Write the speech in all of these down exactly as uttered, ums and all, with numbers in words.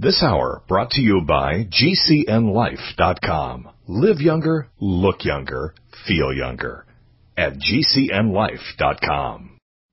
This hour brought to you by G C N life dot com. Live younger, look younger, feel younger at G C N life dot com.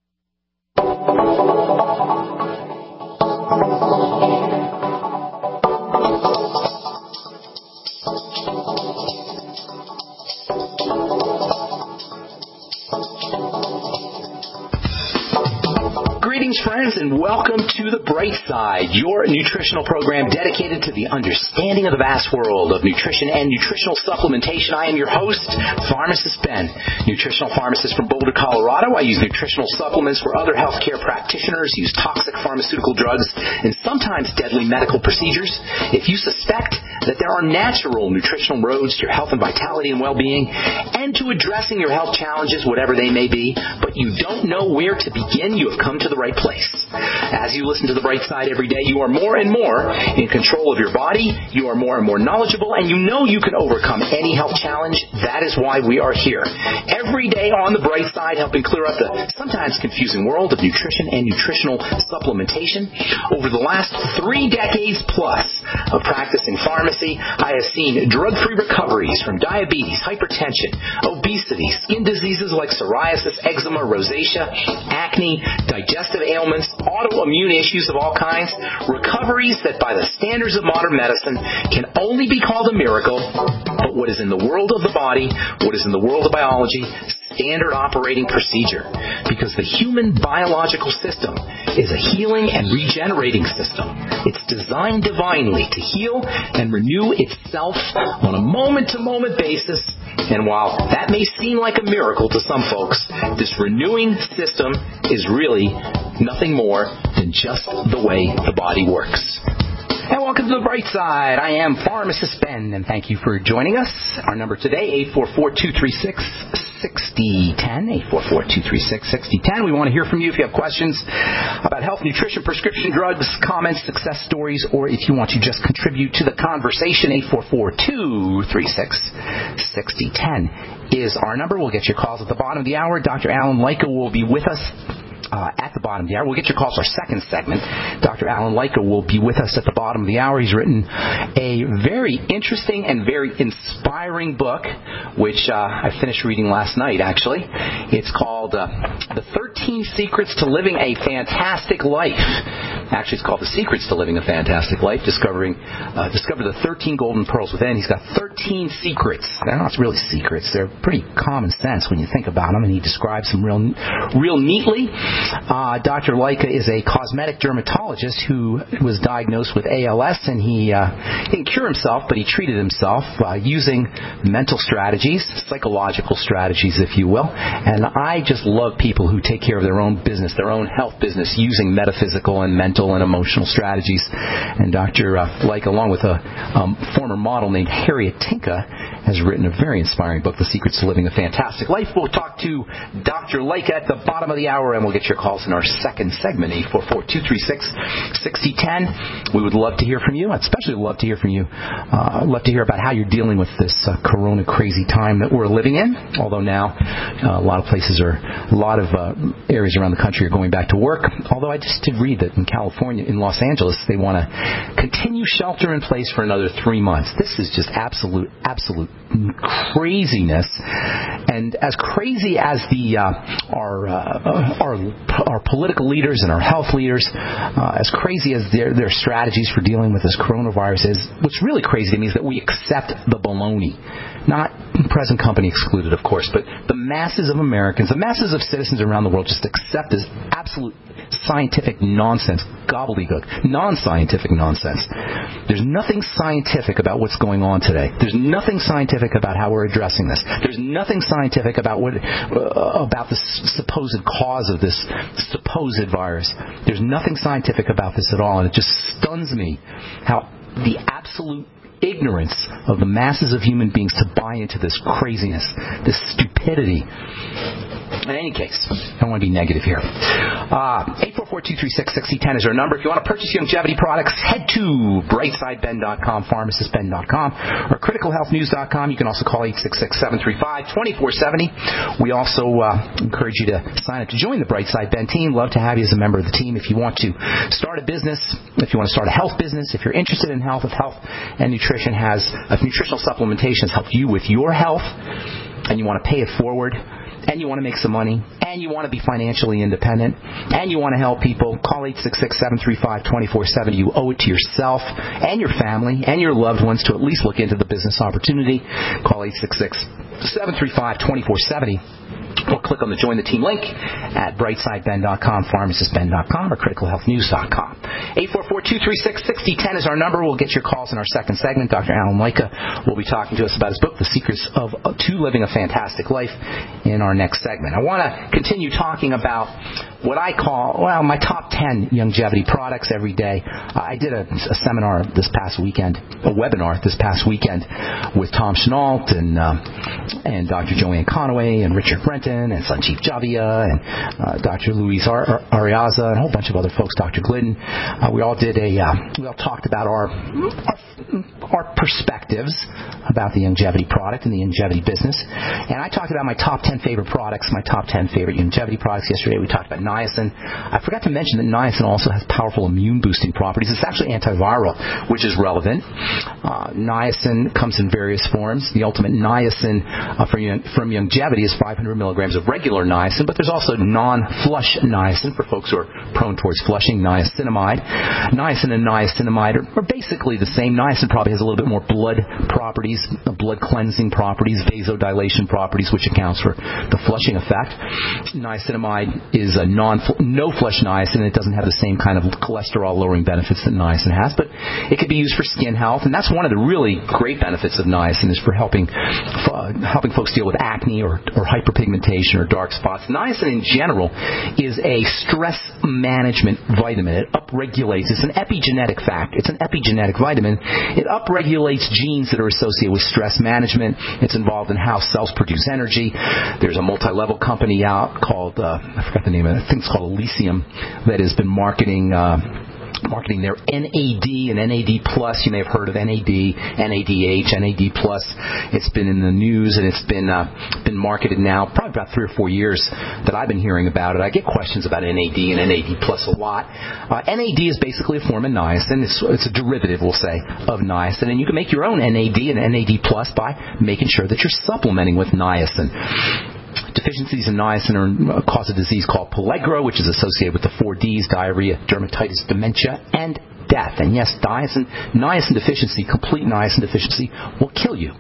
Greetings, friends, and welcome to The Bright Side, your nutritional program dedicated to the understanding of the vast world of nutrition and nutritional supplementation. I am your host, Pharmacist Ben, nutritional pharmacist from Boulder, Colorado. I use nutritional supplements where other healthcare practitioners use toxic pharmaceutical drugs and sometimes deadly medical procedures. If you suspect that there are natural nutritional roads to your health and vitality and well-being and to addressing your health challenges, whatever they may be, but you don't know where to begin, you have come to the right place. As you listen to The Bright Side every day, you are more and more in control of your body, you are more and more knowledgeable, and you know you can overcome any health challenge. That is why we are here. Every day on The Bright Side, helping clear up the sometimes confusing world of nutrition and nutritional supplementation. Over the last three decades plus of practicing pharmacy, I have seen drug-free recoveries from diabetes, hypertension, obesity, skin diseases like psoriasis, eczema, rosacea, acne, digestive ailments, autoimmune issues of all kinds, recoveries that by the standards of modern medicine can only be called a miracle, but what is in the world of the body, what is in the world of biology, standard operating procedure. Because the human biological system is a healing and regenerating system. It's designed divinely to heal and renew itself on a moment-to-moment basis. And while that may seem like a miracle to some folks, this renewing system is really nothing more than just the way the body works. And welcome to The Bright Side. I am Pharmacist Ben, and thank you for joining us. Our number today, eight four four, two three six, six zero one zero, eight four four, two three six, six zero one zero. We want to hear from you if you have questions about health, nutrition, prescription drugs, comments, success stories, or if you want to just contribute to the conversation, eight four four, two three six, six zero one zero is our number. We'll get your calls at the bottom of the hour. Doctor Alan Lyca will be with us Uh, at the bottom of the hour. We'll get your calls for our second segment. Doctor Alan Lyca will be with us at the bottom of the hour. He's written a very interesting and very inspiring book, which uh, I finished reading last night, actually. It's called uh, The thirteen Secrets to Living a Fantastic Life. Actually, it's called The Secrets to Living a Fantastic Life, discovering uh, discover the thirteen golden pearls within. He's got thirteen secrets. They're not really secrets. They're pretty common sense when you think about them, and he describes them real, real neatly. Uh, Doctor Lyca is a cosmetic dermatologist who was diagnosed with A L S, and he, uh, he didn't cure himself, but he treated himself uh, using mental strategies, psychological strategies, if you will. And I just love people who take care of their own business, their own health business, using metaphysical and mental and emotional strategies. And Doctor Uh, Lyca, along with a um, former model named Harriet Tinka, has written a very inspiring book, The Secrets to Living a Fantastic Life. We'll talk to Doctor Lyca at the bottom of the hour, and we'll get your calls in our second segment, eight four four, two three six, six zero one zero. We would love to hear from you. I'd especially love to hear from you. Uh, I'd love to hear about how you're dealing with this uh, corona crazy time that we're living in. Although now uh, a lot of places are, a lot of uh, areas around the country are going back to work. Although I just did read that in California, in Los Angeles, they want to continue shelter in place for another three months. This is just absolute, absolute craziness. And as crazy as the uh, our, uh, our our political leaders and our health leaders, uh, as crazy as their their strategies for dealing with this coronavirus is, what's really crazy to me is that we accept the baloney. Not present company excluded, of course, but the masses of Americans, the masses of citizens around the world just accept this absolute scientific nonsense, gobbledygook, non-scientific nonsense. There's nothing scientific about what's going on today. There's nothing scientific about how we're addressing this. There's nothing scientific about what uh, about the supposed cause of this supposed virus. There's nothing scientific about this at all, and it just stuns me how the absolute ignorance of the masses of human beings to buy into this craziness, this stupidity. In any case, I don't want to be negative here. Uh, eight four four, two three six, six zero one zero is our number. If you want to purchase longevity products, head to brightside ben dot com, pharmacist ben dot com, or critical health news dot com. You can also call eight six six, seven three five, two four seven zero. We also uh, encourage you to sign up to join the Brightside Ben team. Love to have you as a member of the team. If you want to start a business, if you want to start a health business, if you're interested in health, if health and nutrition has, if nutritional supplementation has helped you with your health, and you want to pay it forward, and you want to make some money, and you want to be financially independent, and you want to help people, call eight six six, seven three five, two four seven zero. You owe it to yourself and your family and your loved ones to at least look into the business opportunity. Call eight six six, seven three five, two four seven zero. Or click on the Join the Team link at brightside ben dot com, pharmacist ben dot com, or critical health news dot com. eight four four, two three six, six zero one zero is our number. We'll get your calls in our second segment. Doctor Alan Micah will be talking to us about his book, The Secrets of to Living a Fantastic Life, in our next segment. I want to continue talking about what I call, well, my top ten longevity products every day. Uh, I did a, a seminar this past weekend, a webinar this past weekend with Tom Chenault and, uh, and Doctor Joanne Conaway and Richard Brenton and Sanjeev Javia and uh, Doctor Luis Ar- Ariaza and a whole bunch of other folks, Doctor Glidden. Uh, we all did a, uh, we all talked about our, our our perspectives about the longevity product and the longevity business. And I talked about my top ten favorite products, my top ten favorite longevity products. Yesterday we talked about niacin. I forgot to mention that niacin also has powerful immune-boosting properties. It's actually antiviral, which is relevant. Uh, niacin comes in various forms. The ultimate niacin uh, from, from longevity is five hundred milligrams of regular niacin, but there's also non-flush niacin for folks who are prone towards flushing, niacinamide. Niacin and niacinamide are, are basically the same. Niacin probably has a little bit more blood properties, blood cleansing properties, vasodilation properties, which accounts for the flushing effect. Niacinamide is a non no flush niacin. It doesn't have the same kind of cholesterol lowering benefits that niacin has, but it can be used for skin health, and that's one of the really great benefits of niacin, is for helping uh, helping folks deal with acne or, or hyperpigmentation or dark spots. Niacin in general is a stress management vitamin. It upregulates. It's an epigenetic fact. It's an epigenetic vitamin. It upregulates genes that are associated with stress management. It's involved in how cells produce energy. There's a multi-level company out called, uh, I forgot the name of it, I think it's called Elysium, that has been marketing uh, marketing their N A D and N A D plus. You may have heard of N A D, N A D H, N A D plus. It's been in the news, and it's been uh, been marketed now probably about three or four years that I've been hearing about it. I get questions about N A D and N A D plus a lot. Uh, N A D is basically a form of niacin. It's, it's a derivative, we'll say, of niacin, and you can make your own N A D and N A D plus by making sure that you're supplementing with niacin. Deficiencies in niacin are, cause a disease called pellagra, which is associated with the four Ds: diarrhea, dermatitis, dementia, and death. And yes, niacin, niacin deficiency, complete niacin deficiency, will kill you,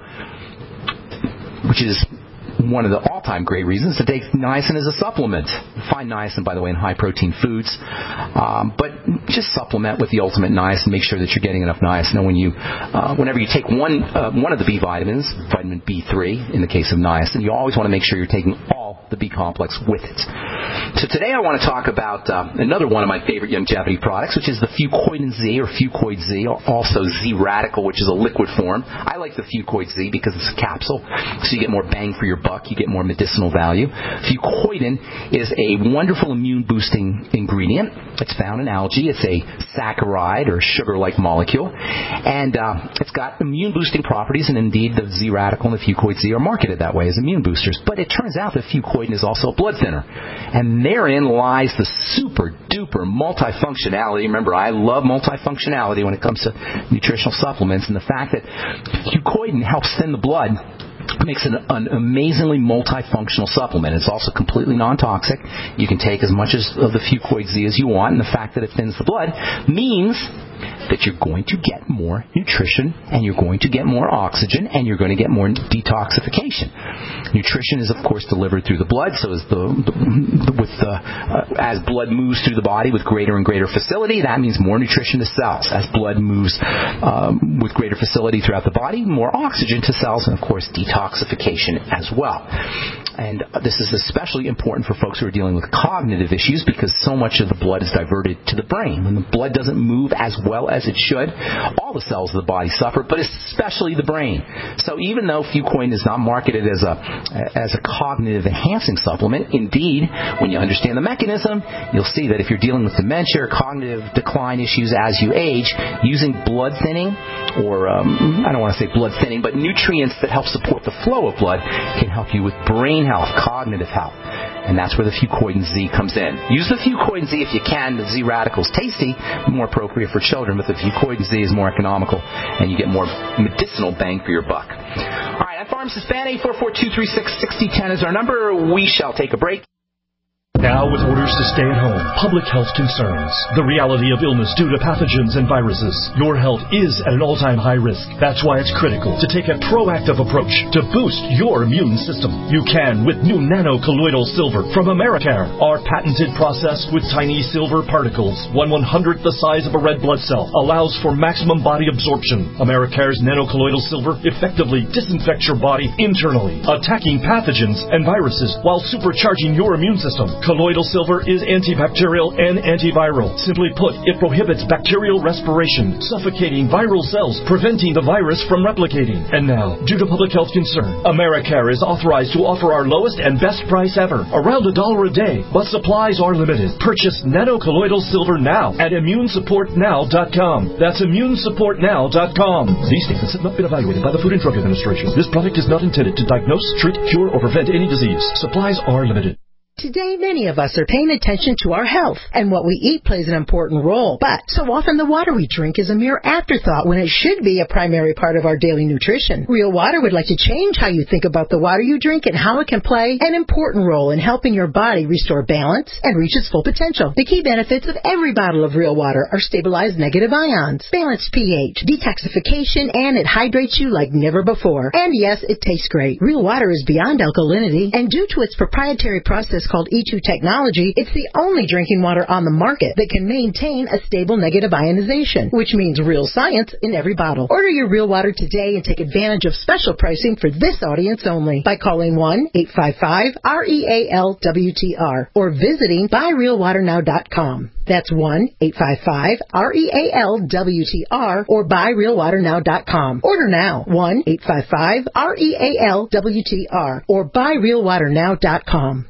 which is one of the all-time great reasons to take niacin as a supplement. Find niacin, by the way, in high-protein foods. Um, but just supplement with the ultimate niacin. Make sure that you're getting enough niacin. And when you, uh, whenever you take one uh, one of the B vitamins, vitamin B three, in the case of niacin, you always want to make sure you're taking all the B complex with it. So today I want to talk about uh, another one of my favorite longevity products, which is the Fucoid Z, or Fucoid Z, or also Z-Radical, which is a liquid form. I like the Fucoid Z because it's a capsule, so you get more bang for your buck. You get more medicinal value. Fucoidin is a wonderful immune-boosting ingredient. It's found in algae. It's a saccharide or sugar-like molecule, and uh, it's got immune-boosting properties. And indeed, the Z-Radical and the Fucoid Z are marketed that way as immune boosters. But it turns out that Fucoidin is also a blood thinner, and therein lies the super-duper multifunctionality. Remember, I love multifunctionality when it comes to nutritional supplements, and the fact that Fucoidin helps thin the blood makes it an amazingly multifunctional supplement. It's also completely non-toxic. You can take as much as of the Fucoid Z as you want, and the fact that it thins the blood means that you're going to get more nutrition, and you're going to get more oxygen, and you're going to get more detoxification. Nutrition is, of course, delivered through the blood, so as the, the with the uh, as blood moves through the body with greater and greater facility, that means more nutrition to cells. As blood moves um, with greater facility throughout the body, more oxygen to cells, and of course, detoxification as well. And this is especially important for folks who are dealing with cognitive issues because so much of the blood is diverted to the brain. When the blood doesn't move as well as it should, all the cells of the body suffer, but especially the brain. So even though Fucoin is not marketed as a as a cognitive enhancing supplement, indeed, when you understand the mechanism, you'll see that if you're dealing with dementia or cognitive decline issues as you age, using blood thinning, or um, I don't want to say blood thinning, but nutrients that help support the flow of blood can help you with brain health, cognitive health. And that's where the Fucoin Z comes in. Use the Fucoin Z if you can. The Z Radical is tasty, more appropriate for children, but the Fucoin Z is more economical, and you get more medicinal bang for your buck. All right, I'm Pharmacist Ben. eight four four, two three six, six zero one zero is our number. We shall take a break. Now, with orders to stay at home, public health concerns, the reality of illness due to pathogens and viruses, your health is at an all-time high risk. That's why it's critical to take a proactive approach to boost your immune system. You can with new nano-colloidal silver from Americare. Our patented process with tiny silver particles, one one-hundredth the size of a red blood cell, allows for maximum body absorption. Americare's nano-colloidal silver effectively disinfects your body internally, attacking pathogens and viruses while supercharging your immune system. Colloidal silver is antibacterial and antiviral. Simply put, it prohibits bacterial respiration, suffocating viral cells, preventing the virus from replicating. And now, due to public health concern, Americare is authorized to offer our lowest and best price ever, around a dollar a day, but supplies are limited. Purchase nano-colloidal silver now at immune support now dot com. That's immune support now dot com. These statements have not been evaluated by the Food and Drug Administration. This product is not intended to diagnose, treat, cure, or prevent any disease. Supplies are limited. Today, many of us are paying attention to our health, and what we eat plays an important role. But so often the water we drink is a mere afterthought when it should be a primary part of our daily nutrition. Real Water would like to change how you think about the water you drink and how it can play an important role in helping your body restore balance and reach its full potential. The key benefits of every bottle of Real Water are stabilized negative ions, balanced pH, detoxification, and it hydrates you like never before. And yes, it tastes great. Real Water is beyond alkalinity, and due to its proprietary process called E two technology, it's the only drinking water on the market that can maintain a stable negative ionization, which means real science in every bottle. Order your Real Water today and take advantage of special pricing for this audience only by calling one eight five five R E A L W T R or visiting buy real water now dot com. That's one eight five five R E A L W T R or buy real water now dot com. Order now, one eight five five R E A L W T R or buy real water now dot com.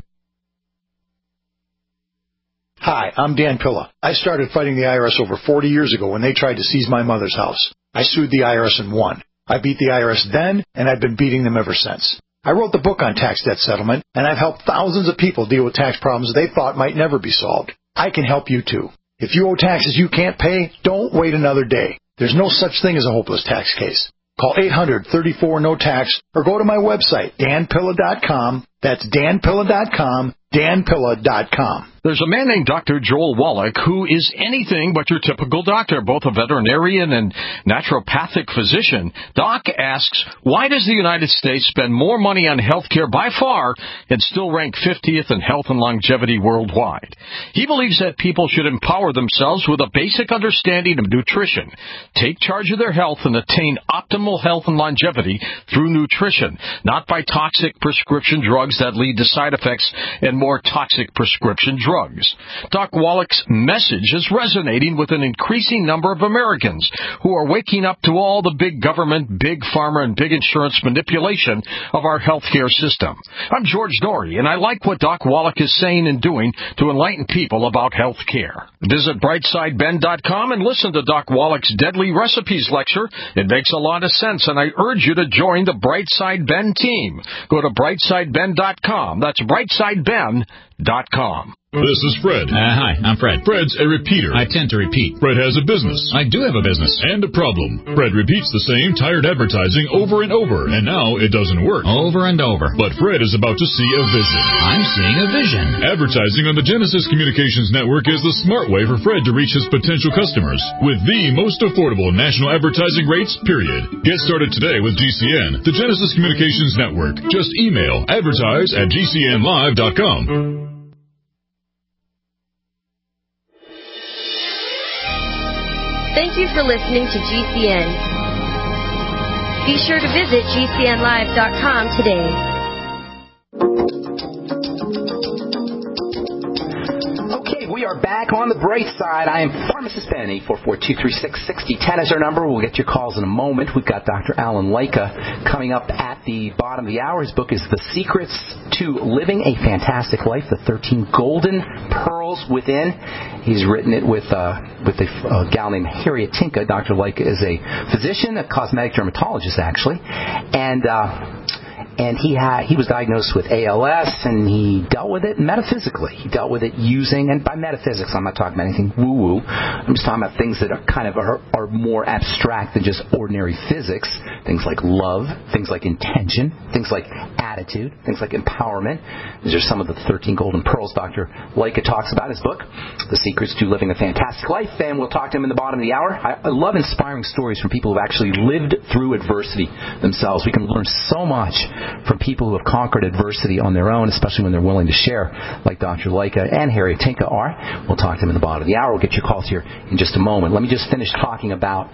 Hi, I'm Dan Pilla. I started fighting the I R S over forty years ago when they tried to seize my mother's house. I sued the I R S and won. I beat the I R S then, and I've been beating them ever since. I wrote the book on tax debt settlement, and I've helped thousands of people deal with tax problems they thought might never be solved. I can help you too. If you owe taxes you can't pay, don't wait another day. There's no such thing as a hopeless tax case. Call eight hundred, thirty-four, no tax or go to my website, dan pilla dot com. That's dan pilla dot com, dan pilla dot com. There's a man named Doctor Joel Wallach who is anything but your typical doctor, both a veterinarian and naturopathic physician. Doc asks, why does the United States spend more money on health care by far and still rank fiftieth in health and longevity worldwide? He believes that people should empower themselves with a basic understanding of nutrition, take charge of their health, and attain optimal health and longevity through nutrition, not by toxic prescription drugs that lead to side effects and more toxic prescription drugs. Drugs. Doc Wallach's message is resonating with an increasing number of Americans who are waking up to all the big government, big pharma, and big insurance manipulation of our healthcare system. I'm George Dory, and I like what Doc Wallach is saying and doing to enlighten people about health care. Visit brightside ben dot com and listen to Doc Wallach's Deadly Recipes lecture. It makes a lot of sense, and I urge you to join the Brightside Ben team. Go to brightside ben dot com. That's brightside ben dot com. This is Fred. Uh, hi, I'm Fred. Fred's a repeater. I tend to repeat. Fred has a business. I do have a business. And a problem. Fred repeats the same tired advertising over and over, and now it doesn't work. Over and over. But Fred is about to see a vision. I'm seeing a vision. Advertising on the Genesis Communications Network is the smart way for Fred to reach his potential customers with the most affordable national advertising rates, period. Get started today with G C N, the Genesis Communications Network. Just email advertise at g c n live dot com. Thank you for listening to G C N. Be sure to visit g c n live dot com today. are back on the bright side. I am Pharmacist Ben. eight four four, two three six, six zero one zero is our number. We'll get your calls in a moment. We've got Doctor Alan Lyca coming up at the bottom of the hour. His book is The Secrets to Living a Fantastic Life, the thirteen Golden Pearls Within. He's written it with uh, with a uh, gal named Harriet Tinka. Doctor Lyca is a physician, a cosmetic dermatologist, actually. And... Uh, And he had, he was diagnosed with A L S, and he dealt with it metaphysically. He dealt with it using, and by metaphysics, I'm not talking about anything woo-woo. I'm just talking about things that are kind of are, are more abstract than just ordinary physics. Things like love, things like intention, things like attitude, things like empowerment. These are some of the thirteen golden pearls Doctor Lyca talks about in his book, The Secrets to Living a Fantastic Life. And we'll talk to him in the bottom of the hour. I, I love inspiring stories from people who've actually lived through adversity themselves. We can learn so much from people who have conquered adversity on their own, especially when they're willing to share, like Doctor Lyca and Harriet Tinka are. We'll talk to them in the bottom of the hour. We'll get your calls here in just a moment. Let me just finish talking about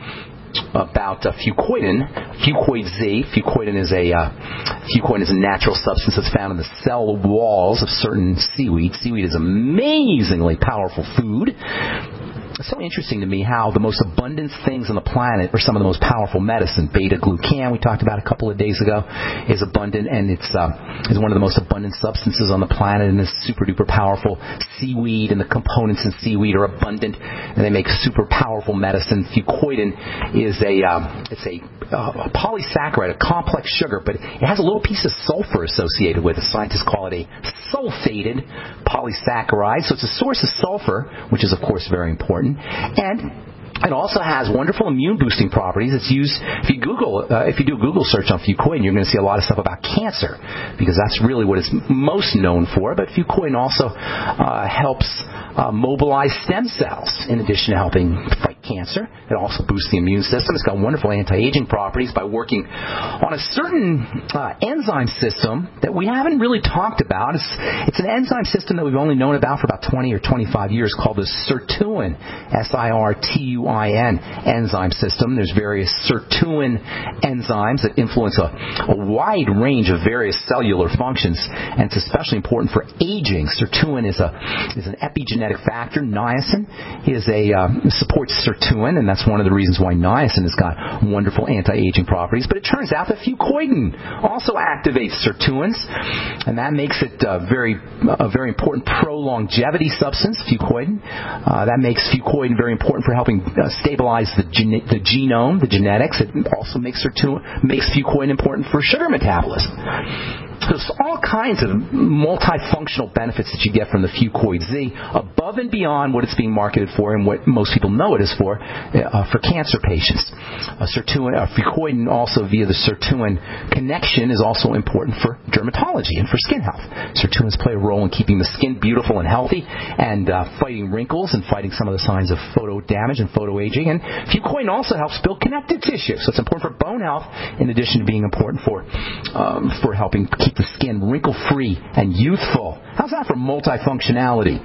about uh, fucoidan, Fucoid Z. Fucoidan is a uh, fucoidan is a natural substance that's found in the cell walls of certain seaweed. Seaweed is amazingly powerful food. It's so interesting to me how the most abundant things on the planet are some of the most powerful medicine. Beta-glucan, we talked about a couple of days ago, is abundant, and it's uh, is one of the most abundant substances on the planet, and is super-duper powerful. Seaweed and the components in seaweed are abundant, and they make super powerful medicine. Fucoidan is a um, it's a, uh, a polysaccharide, a complex sugar, but it has a little piece of sulfur associated with it. Scientists call it a sulfated polysaccharide, so it's a source of sulfur, which is, of course, very important. And it also has wonderful immune-boosting properties. It's used, if you Google, uh, if you do a Google search on fucoidan, you're going to see a lot of stuff about cancer, because that's really what it's most known for. But fucoidan also uh, helps uh, mobilize stem cells, in addition to helping fight cancer. It also boosts the immune system. It's got wonderful anti-aging properties by working on a certain uh, enzyme system that we haven't really talked about. It's, it's an enzyme system that we've only known about for about twenty or twenty-five years, called the sirtuin, S I R T U I N enzyme system. There's various sirtuin enzymes that influence a, a wide range of various cellular functions, and it's especially important for aging. Sirtuin is a is an epigenetic factor. Niacin is a um, supports sirtuin, and that's one of the reasons why niacin has got wonderful anti-aging properties. But it turns out that fucoidan also activates sirtuins, and that makes it uh, very a very important pro-longevity substance. Fucoidan uh, that makes fucoidan very important for helping uh, stabilize the gene- the genome, the genetics. It also makes sirtuin makes fucoidan important for sugar metabolism. There's all kinds of multifunctional benefits that you get from the Fucoid Z, above and beyond what it's being marketed for and what most people know it is for, uh, for cancer patients. Uh, sirtuin, uh, Fucoidan also via the sirtuin connection is also important for dermatology and for skin health. Sirtuins play a role in keeping the skin beautiful and healthy, and uh, fighting wrinkles and fighting some of the signs of photo damage and photo aging. And Fucoidan also helps build connective tissue, so it's important for bone health in addition to being important for um, for helping keep the skin wrinkle-free and youthful. How's that for multifunctionality?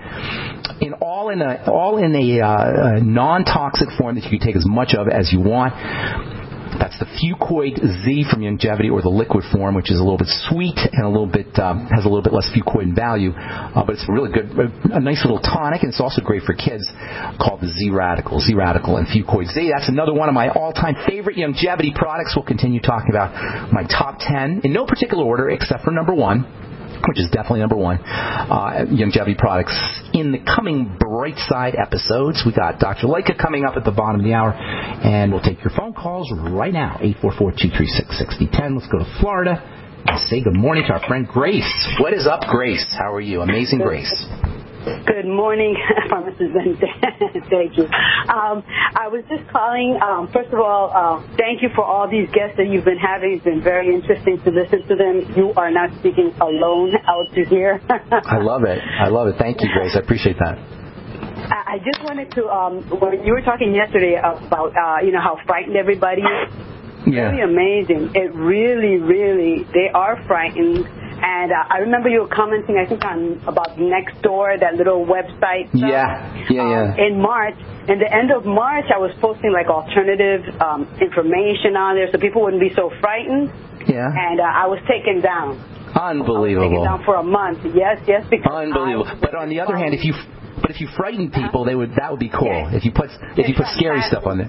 In all in a all in a, uh, a non-toxic form that you can take as much of as you want. That's the Fucoid Z from Youngevity, or the liquid form, which is a little bit sweet and a little bit um, has a little bit less fucoidan value, uh, but it's a really good, a, a nice little tonic, and it's also great for kids. Called the Z Radical, Z Radical, and Fucoid Z. That's another one of my all-time favorite Youngevity products. We'll continue talking about my top ten in no particular order, except for number one, which is definitely number one, uh, Youngevity products in the coming Bright Side episodes. We got Doctor Lyca coming up at the bottom of the hour, and we'll take your phone calls right now, eight four four, two three six, six zero one zero. Let's go to Florida and say good morning to our friend Grace. What is up, Grace? How are you? Amazing Grace. Good morning, Pharmacist Ben. Thank you. Um, I was just calling, um, first of all, uh, thank you for all these guests that you've been having. It's been very interesting to listen to them. You are not speaking alone out to here. I love it. I love it. Thank you, Grace. I appreciate that. I just wanted to, um, when you were talking yesterday about, uh, you know, how frightened everybody is. Yeah. Really amazing. It really, really, they are frightened. And uh, I remember you were commenting, I think, on about Nextdoor, that little website. Stuff. Yeah, yeah, yeah. Um, in March, in the end of March, I was posting like alternative um, information on there so people wouldn't be so frightened. Yeah. And uh, I was taken down. Unbelievable. I was taken down for a month. Yes, yes. Because Unbelievable. I, but on the other hand, if you But if you frighten people, they would. That would be cool. Yeah. If you put if you put scary stuff on there.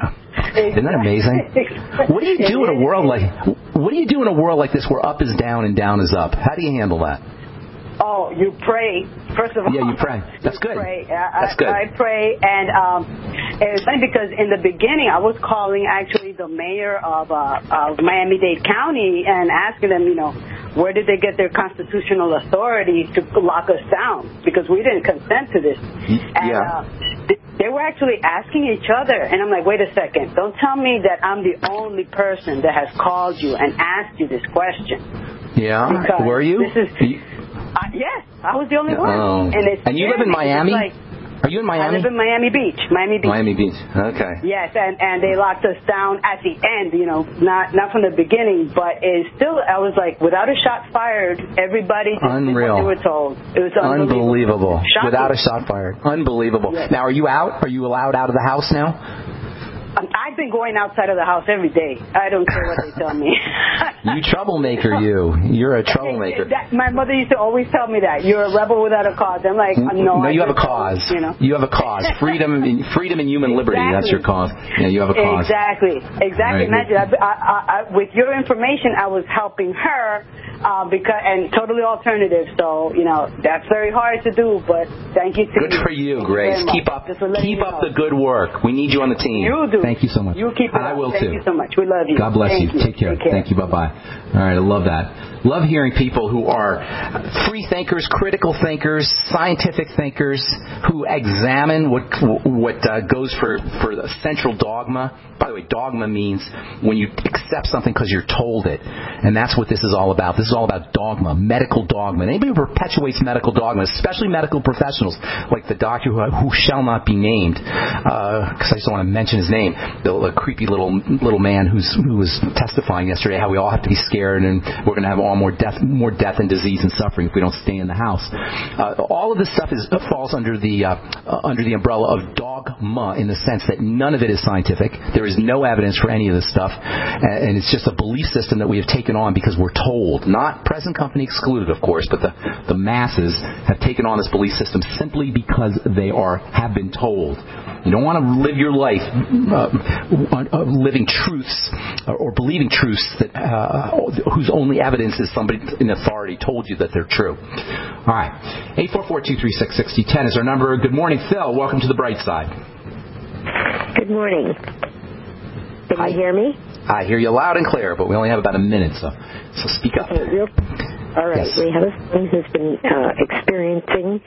Isn't that amazing? What do you do in a world like What do you do in a world like this where up is down and down is up? How do you handle that? Oh, you pray. First of all. Yeah, you pray. That's good. Pray. That's good. I, I pray, and um, it's funny because in the beginning I was calling actually the mayor of, uh, of Miami-Dade County and asking them, you know, where did they get their constitutional authority to lock us down? Because we didn't consent to this. And, yeah. Uh, they were actually asking each other, and I'm like, wait a second. Don't tell me that I'm the only person that has called you and asked you this question. Yeah. Because were you? This is, uh, yes, I was the only one. Oh. And, it's and you live in Miami? Like, Are you in Miami? I live in Miami Beach. Miami Beach. Miami Beach. Okay. Yes, and, and they locked us down at the end, you know, not not from the beginning, but it's still, I was like, without a shot fired, everybody just Unreal. did what they were told. It was Unbelievable. unbelievable. Without a shot fired. Unbelievable. Yes. Now, are you out? Are you allowed out of the house now? I've been going outside of the house every day. I don't care what they tell me. You troublemaker, you. You're a troublemaker. That, my mother used to always tell me that. You're a rebel without a cause. I'm like, no. No, you I have a cause. You know? You have a cause. Freedom, freedom and human liberty. Exactly. That's your cause. Yeah, you have a cause. Exactly. Exactly. Right. Imagine, I, I, I, with your information, I was helping her. Um, because and totally alternative, so you know that's very hard to do. But thank you. To Good you. for you, thank Grace. You keep up, keep up the good work. We need you on the team. You do. Thank you so much. You keep it I up. will thank too. Thank you so much. We love you. God bless thank you. you. Take care. Take care. Thank you. Bye bye. All right, I love that. Love hearing people who are free thinkers, critical thinkers, scientific thinkers who examine what what uh, goes for for the central dogma. By the way, dogma means when you accept something because you're told it, and that's what this is all about. This is all about dogma, medical dogma. And anybody who perpetuates medical dogma, especially medical professionals like the doctor who, who shall not be named, because uh, I just don't want to mention his name, the, the creepy little little man who's who was testifying yesterday how we all have to be scared and we're going to have all more death, more death and disease and suffering if we don't stay in the house. Uh, all of this stuff is falls under the uh, uh, under the umbrella of dogma in the sense that none of it is scientific. There is no evidence for any of this stuff, and, and it's just a belief system that we have taken on because we're told. Not present company excluded, of course, but the the masses have taken on this belief system simply because they are have been told. You don't want to live your life uh, uh, living truths or, or believing truths that uh, whose only evidence is somebody in authority told you that they're true. All right. eight four four, two three six, six zero one zero is our number. Good morning, Phil. Welcome to the bright side. Good morning. Can Hi. you hear me? I hear you loud and clear, but we only have about a minute, so so speak up. Okay, real, all right. Yes. We have a son who's been uh, experiencing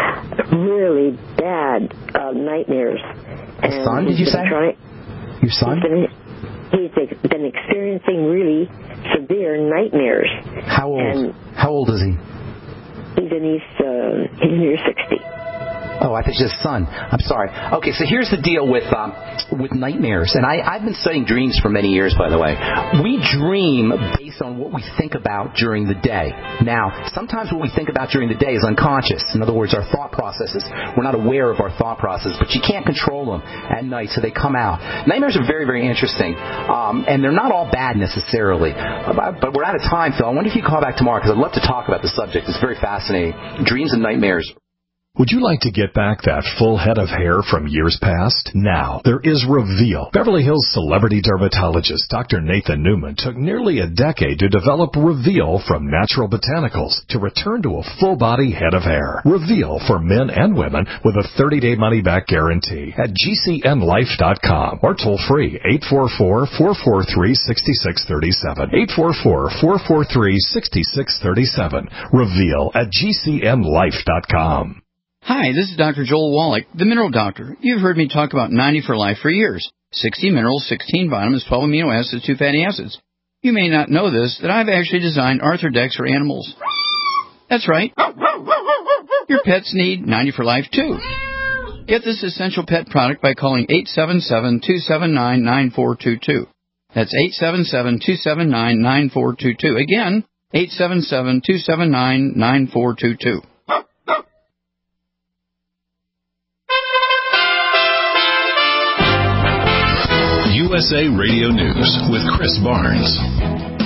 really bad uh, nightmares. A son, did you say? Trying, Your son? He's been, he's been experiencing really severe nightmares. How old? And How old is he? he's in his uh, he's near sixty. Oh, I think it's his son. I'm sorry. Okay, so here's the deal with um, with nightmares. And I, I've been studying dreams for many years, by the way. We dream based on what we think about during the day. Now, sometimes what we think about during the day is unconscious. In other words, our thought processes, we're not aware of our thought processes, but you can't control them at night, so they come out. Nightmares are very, very interesting, um, and they're not all bad necessarily. But we're out of time, Phil. I wonder if you call back tomorrow, because I'd love to talk about the subject. It's very fascinating. Dreams and nightmares. Would you like to get back that full head of hair from years past? Now, there is Reveal. Beverly Hills celebrity dermatologist Doctor Nathan Newman took nearly a decade to develop Reveal from natural botanicals to return to a full-body head of hair. Reveal for men and women with a thirty-day money-back guarantee at G C N life dot com or toll-free eight four four, four four three, six six three seven. eight four four, four four three, six six three seven. Reveal at G C N life dot com. Hi, this is Doctor Joel Wallach, the Mineral Doctor. You've heard me talk about ninety for Life for years. sixty minerals, sixteen vitamins, twelve amino acids, two fatty acids. You may not know this, that I've actually designed Arthrodex for animals. That's right. Your pets need ninety for Life, too. Get this essential pet product by calling eight seven seven, two seven nine, nine four two two. That's eight seven seven, two seven nine, nine four two two. Again, eight seven seven, two seven nine, nine four two two. U S A Radio News with Chris Barnes.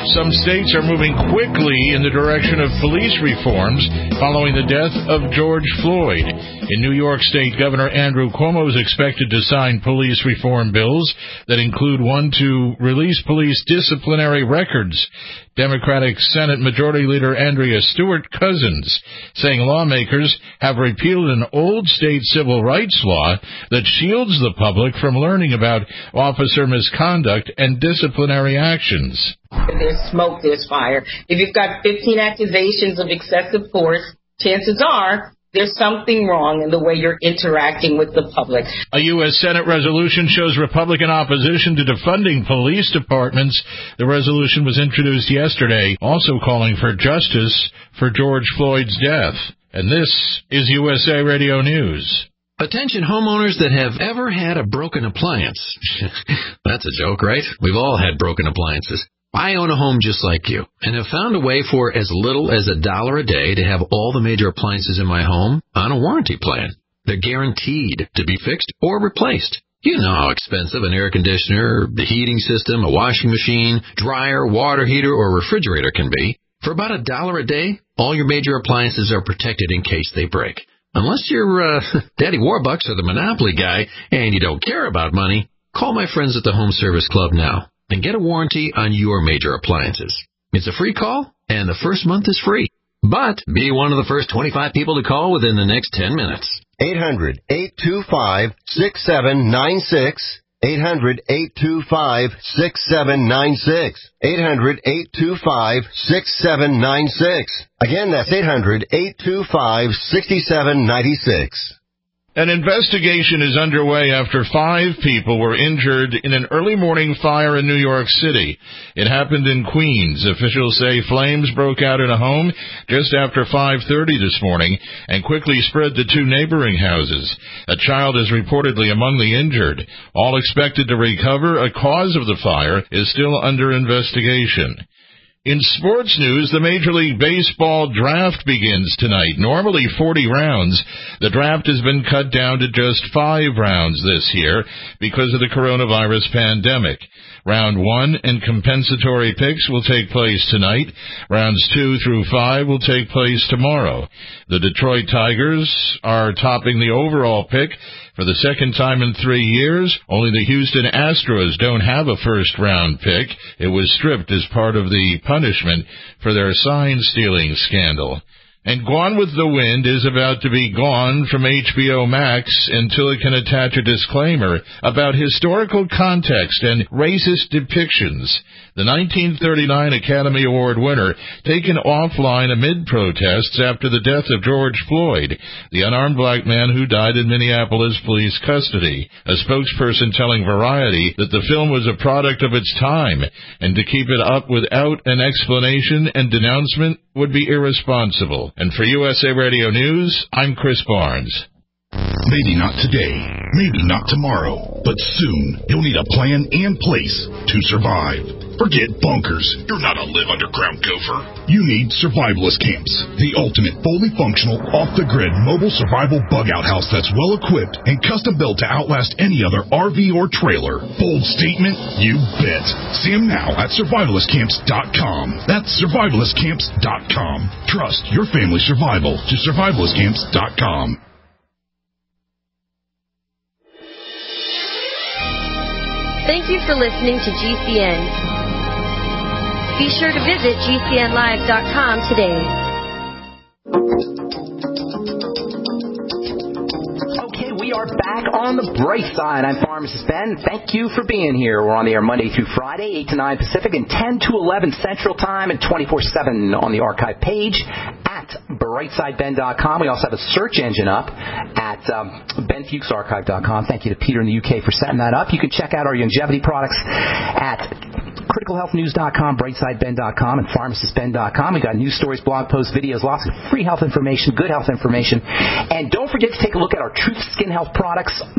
Some states are moving quickly in the direction of police reforms following the death of George Floyd. In New York State, Governor Andrew Cuomo is expected to sign police reform bills that include one to release police disciplinary records. Democratic Senate Majority Leader Andrea Stewart-Cousins saying lawmakers have repealed an old state civil rights law that shields the public from learning about officer misconduct and disciplinary actions. If there's smoke, there's fire. If you've got fifteen accusations of excessive force, chances are there's something wrong in the way you're interacting with the public. A U S Senate resolution shows Republican opposition to defunding police departments. The resolution was introduced yesterday, also calling for justice for George Floyd's death. And this is U S A Radio News. Attention homeowners that have ever had a broken appliance. That's a joke, right? We've all had broken appliances. I own a home just like you and have found a way for as little as a dollar a day to have all the major appliances in my home on a warranty plan. They're guaranteed to be fixed or replaced. You know how expensive an air conditioner, the heating system, a washing machine, dryer, water heater, or refrigerator can be. For about a dollar a day, all your major appliances are protected in case they break. Unless you're uh, Daddy Warbucks or the Monopoly guy and you don't care about money, call my friends at the Home Service Club now and get a warranty on your major appliances. It's a free call, and the first month is free. But be one of the first twenty-five people to call within the next ten minutes. eight hundred, eight two five, six seven nine six. eight hundred, eight two five, six seven nine six. eight hundred, eight two five, six seven nine six. Again, that's eight hundred, eight two five, six seven nine six. An investigation is underway after five people were injured in an early morning fire in New York City. It happened in Queens. Officials say flames broke out in a home just after five thirty this morning and quickly spread to two neighboring houses. A child is reportedly among the injured. All expected to recover. A cause of the fire is still under investigation. In sports news, the Major League Baseball draft begins tonight. Normally forty rounds. The draft has been cut down to just five rounds this year because of the coronavirus pandemic. Round one and compensatory picks will take place tonight. Rounds two through five will take place tomorrow. The Detroit Tigers are topping the overall pick for the second time in three years. Only the Houston Astros don't have a first-round pick. It was stripped as part of the punishment for their sign-stealing scandal. And Gone with the Wind is about to be gone from H B O Max until it can attach a disclaimer about historical context and racist depictions. The nineteen thirty-nine Academy Award winner taken offline amid protests after the death of George Floyd, the unarmed black man who died in Minneapolis police custody. A spokesperson telling Variety that the film was a product of its time, and to keep it up without an explanation and denouncement would be irresponsible. And for U S A Radio News, I'm Chris Barnes. Maybe not today, maybe not tomorrow, but soon you'll need a plan and place to survive. Forget bunkers. You're not a live underground gopher. You need Survivalist Camps, the ultimate fully functional, off-the-grid mobile survival bug-out house that's well-equipped and custom-built to outlast any other R V or trailer. Bold statement? You bet. See them now at survivalist camps dot com. That's survivalist camps dot com. Trust your family's survival to survivalist camps dot com. Thank you for listening to G C N. Be sure to visit G C N live dot com today. Okay, we are back on the bright side. I'm Pharmacist Ben. Thank you for being here. We're on the air Monday through Friday, eight to nine Pacific and ten to eleven Central Time and twenty-four seven on the archive page at brightside ben dot com. We also have a search engine up at um, ben fuchs archive dot com. Thank you to Peter in the U K for setting that up. You can check out our longevity products at critical health news dot com, brightside ben dot com, and pharmacist ben dot com. We got news stories, blog posts, videos, lots of free health information, good health information. And don't forget to take a look at our Truth Skin Health products,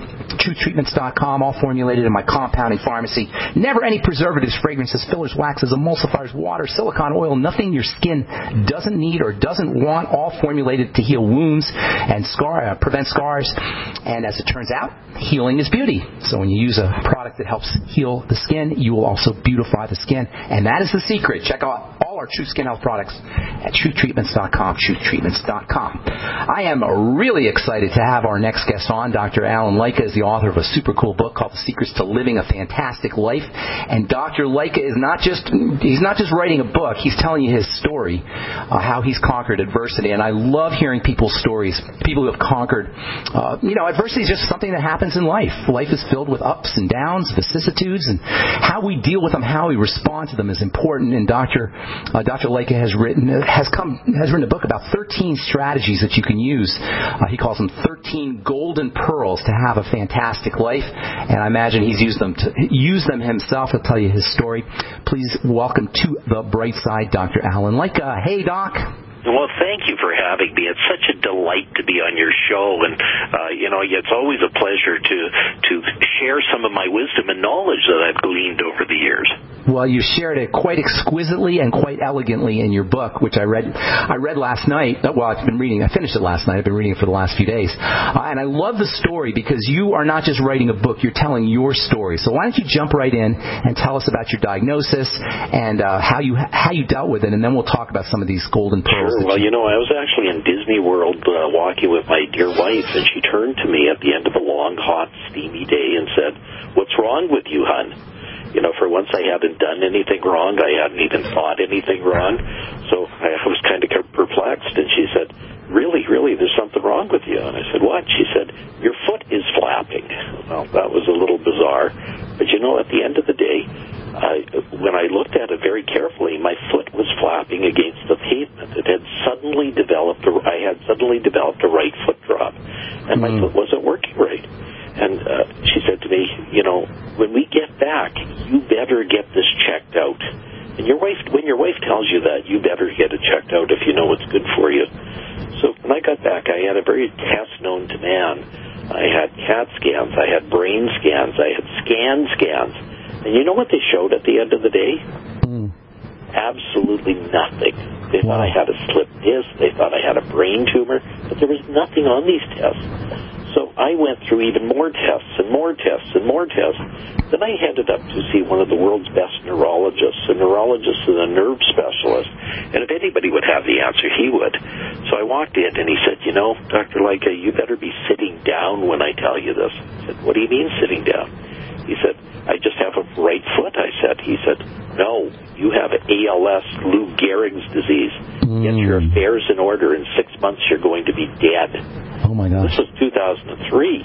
truth treatments dot com, all formulated in my compounding pharmacy. Never any preservatives, fragrances, fillers, waxes, emulsifiers, water, silicone oil, nothing your skin doesn't need or doesn't want, all formulated to heal wounds and scar, uh, prevent scars. And as it turns out, healing is beauty. So when you use a product that helps heal the skin, you will also beautify the skin. And that is the secret. Check out all our True Skin Health products at truth treatments dot com, truth treatments dot com. I am really excited to have our next guest on. Doctor Alan Lycka is the author of a super cool book called The Secrets to Living a Fantastic Life. And Doctor Lycka is not just, he's not just writing a book, he's telling you his story, uh, how he's conquered adversity. And I love hearing people's stories, people who have conquered, uh, you know, adversity is just something that happens in life. Life is filled with ups and downs, vicissitudes, and how we deal with them, how we respond to them is important. And Doctor Uh, Doctor Lycka has written has come has written a book about thirteen strategies that you can use. Uh, he calls them thirteen golden pearls to have a fantastic life, and I imagine he's used them to use them himself. He'll tell you his story. Please welcome to the bright side, Doctor Alan Lycka. Hey, Doc. Well, thank you for having me. It's such a delight to be on your show, and uh, you know, it's always a pleasure to to share some of my wisdom and knowledge that I've gleaned over the years. Well, you shared it quite exquisitely and quite elegantly in your book, which I read. I read last night. Well, I've been reading. I finished it last night. I've been reading it for the last few days, uh, and I love the story because you are not just writing a book; you're telling your story. So why don't you jump right in and tell us about your diagnosis and uh, how you how you dealt with it, and then we'll talk about some of these golden pearls. Sure. Well, you know, I was actually in Disney World uh, walking with my dear wife, and she turned to me at the end of a long, hot, steamy day and said, "What's wrong with you, hon?" You know, for once I hadn't done anything wrong. I hadn't even thought anything wrong. So I was kind of perplexed, and she said, really, really, there's something wrong with you. And I said, what? She said, your foot is flapping. Well, that was a little bizarre. But, you know, at the end of the day, I, when I looked at it very carefully, my foot was flapping against the pavement. It had suddenly developed, a, I had suddenly developed a right foot drop, and my mm. foot wasn't working right. And uh, she said to me, you know, when we get back, you better get this checked out. And your wife, when your wife tells you that, you better get it checked out if you know what's good for you. So when I got back, I had a very test known to man. I had CAT scans, I had brain scans, I had scan scans. And you know what they showed at the end of the day? Mm. Absolutely nothing. They wow. thought I had a slip disc, they thought I had a brain tumor, but there was nothing on these tests. So I went through even more tests and more tests and more tests. Then I headed up to see one of the world's best neurologists. A neurologist is a nerve specialist. And if anybody would have the answer, he would. So I walked in and he said, you know, Doctor Lycka, you better be sitting down when I tell you this. I said, what do you mean sitting down? He said, I just have a right foot, I said. He said, no, you have A L S, Lou Gehrig's disease. Mm. Get your affairs in order. In six months, you're going to be dead. Oh, my gosh. This was two thousand three.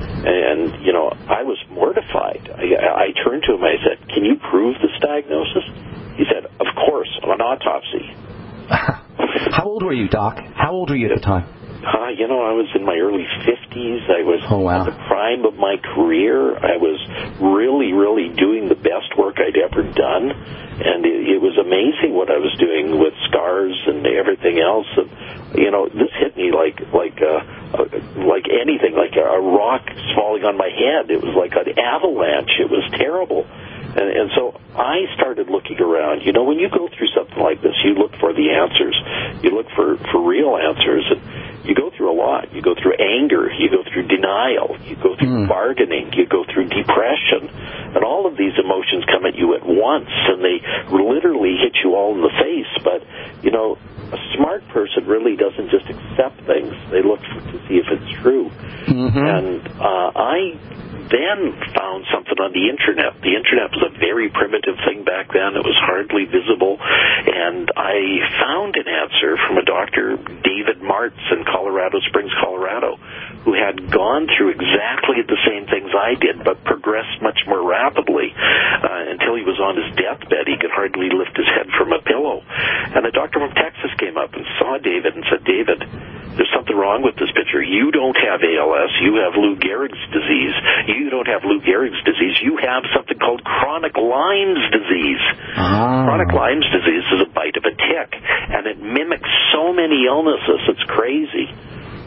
And, you know, I was mortified. I, I turned to him, I said, can you prove this diagnosis? He said, of course, on an autopsy. How old were you, Doc? How old were you at the time? Uh, you know, I was in my early fifties. I was oh, wow. at the prime of my career. I was really, really doing the best work I'd ever done. And it, it was amazing what I was doing with scars and everything else. And, you know, this hit me like like uh, uh, like anything, like a, a rock falling on my head. It was like an avalanche. It was terrible. And, and so I started looking around. You know, when you go through something like this, you look for the answers. You look for, for real answers. And you go through a lot. You go through anger. You go through denial. You go through mm. bargaining. You go through depression. And all of these emotions come at you at once, and they literally hit you all in the face. But, you know, a smart person really doesn't just accept things. They look for, to see if it's true. Mm-hmm. And uh, I then found something on the Internet. The Internet was a very primitive thing back then. It was hardly visible. And I found an answer from a doctor, David Martz, in Colorado Springs, Colorado, who had gone through exactly the same things I did, but progressed much more rapidly. Uh, until he was on his deathbed, he could hardly lift his head from a pillow. And a doctor from Texas came up and saw David and said, David, there's something wrong with this picture. You don't have A L S. You have Lou Gehrig's disease. You don't have Lou Gehrig's disease. You have something called chronic Lyme's disease. Ah. Chronic Lyme's disease is a bite of a tick, and it mimics so many illnesses. It's crazy.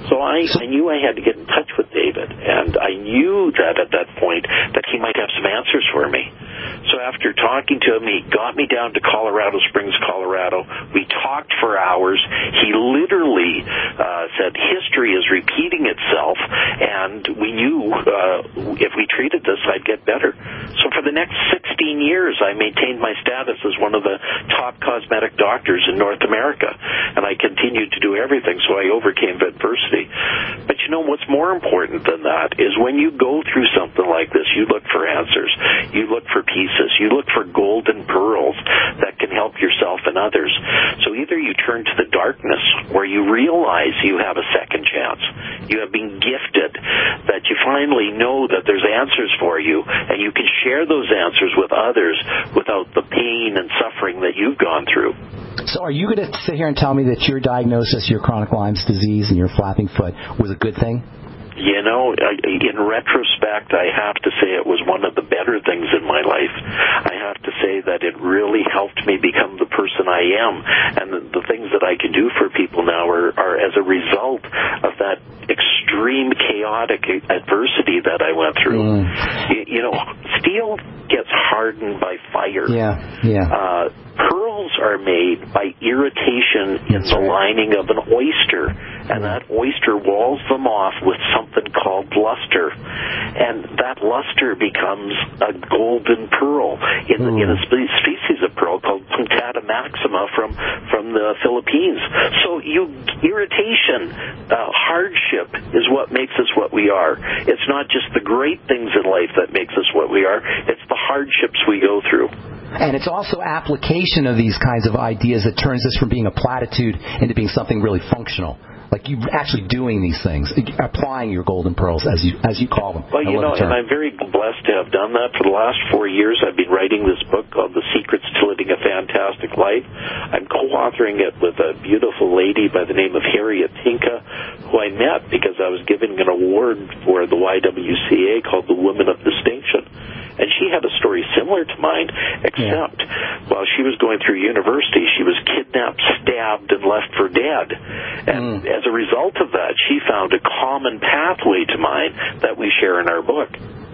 So I, I knew I had to get in touch with David, and I knew that at that point that he might have some answers for me. So after talking to him, he got me down to Colorado Springs, Colorado. We talked for hours. He literally uh, said history is repeating itself, and we knew uh, if we treated this, I'd get better. So for the next sixteen years, I maintained my status as one of the top cosmetic doctors in North America, and I continued to do everything, so I overcame adversity. But you know what's more important than that is when you go through something like this, you look for answers, you look for pieces, you look for golden pearls that can help yourself and others. So either you turn to the darkness where you realize you have a second chance, you have been gifted, that you finally know that there's answers for you, and you can share those answers with others without the pain and suffering that you've gone through. So are you going to sit here and tell me that your diagnosis, your chronic Lyme's disease and your flapping foot was a good thing? You know, in retrospect, I have to say it was one of the better things in my life. I have to say that it really helped me become the person I am, and the, the things that I can do for people now are, are as a result of that extreme chaotic adversity that I went through. Mm. You, you know, steel gets hardened by fire. Yeah, yeah. Uh, pearls are made by irritation in That's the right. lining of an oyster, and that oyster walls them off with something called luster, and that luster becomes a golden pearl in, the, in a spe- species of pearl called Punctata maxima from, from the Philippines. So you irritation, uh, hardship is what makes us what we are. It's not just the great things in life that makes us what we are, it's the hardships we go through. And it's also application of these kinds of ideas that turns this from being a platitude into being something really functional. Like you actually doing these things, applying your golden pearls, as you as you call them. Well, you know, and I'm very blessed to have done that. For the last four years, I've been writing this book called The Secrets to Living a Fantastic Life. I'm co-authoring it with a beautiful lady by the name of Harriet Tinka, who I met because I was giving an award for the Y W C A called the Women of Distinction. And she had a story similar to mine, except yeah. while she was going through university, she was kidnapped, stabbed, and left for dead. And mm. as a result of that, she found a common pathway to mine that we share in our book.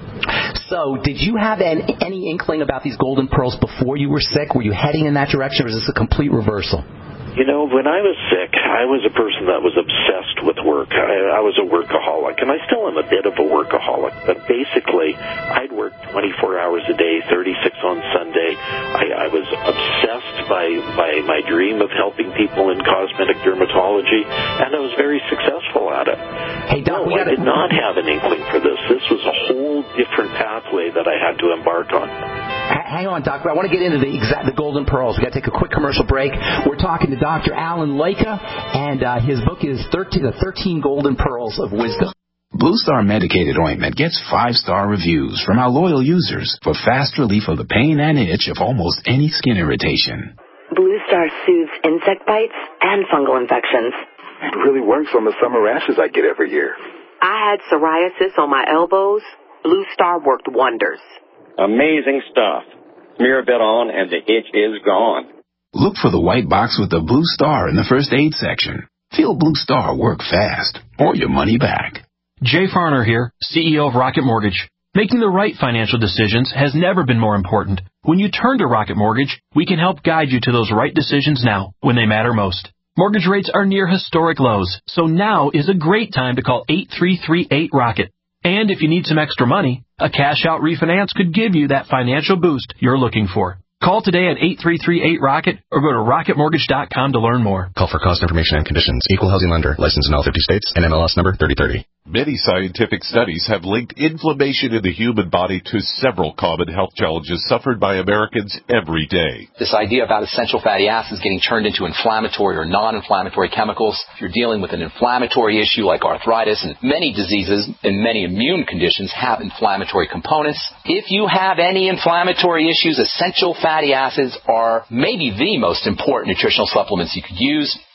So did you have an, any inkling about these golden pearls before you were sick? Were you heading in that direction, or is this a complete reversal? You know, when I was sick, I was a person that was obsessed with work. I, I was a workaholic, and I still am a bit of a workaholic. But basically, I'd work twenty-four hours a day, thirty-six on Sunday. I, I was obsessed by, by my dream of helping people in cosmetic dermatology, and I was very successful at it. Hey, Doc, no, we I did not have an inkling for this. This was a whole different pathway that I had to embark on. Hang on, Doc. I want to get into the exact the golden pearls. We've got to take a quick commercial break. We're talking to Doctor Alan Leica, and uh, his book is thirteen, The thirteen Golden Pearls of Wisdom. Blue Star Medicated Ointment gets five-star reviews from our loyal users for fast relief of the pain and itch of almost any skin irritation. Blue Star soothes insect bites and fungal infections. It really works on the summer rashes I get every year. I had psoriasis on my elbows. Blue Star worked wonders. Amazing stuff. Smear a bit on and the itch is gone. Look for the white box with the blue star in the first aid section. Feel Blue Star work fast, or your money back. Jay Farner here, C E O of Rocket Mortgage. Making the right financial decisions has never been more important. When you turn to Rocket Mortgage, we can help guide you to those right decisions now, when they matter most. Mortgage rates are near historic lows, so now is a great time to call eight three three eight ROCKET. And if you need some extra money, a cash-out refinance could give you that financial boost you're looking for. Call today at eight three three eight ROCKET or go to rocket mortgage dot com to learn more. Call for cost information and conditions. Equal housing lender. Licensed in all fifty states. N M L S number thirty thirty. Many scientific studies have linked inflammation in the human body to several common health challenges suffered by Americans every day. This idea about essential fatty acids getting turned into inflammatory or non-inflammatory chemicals, if you're dealing with an inflammatory issue like arthritis, and many diseases and many immune conditions have inflammatory components. If you have any inflammatory issues, essential fatty acids are maybe the most important nutritional supplements you could use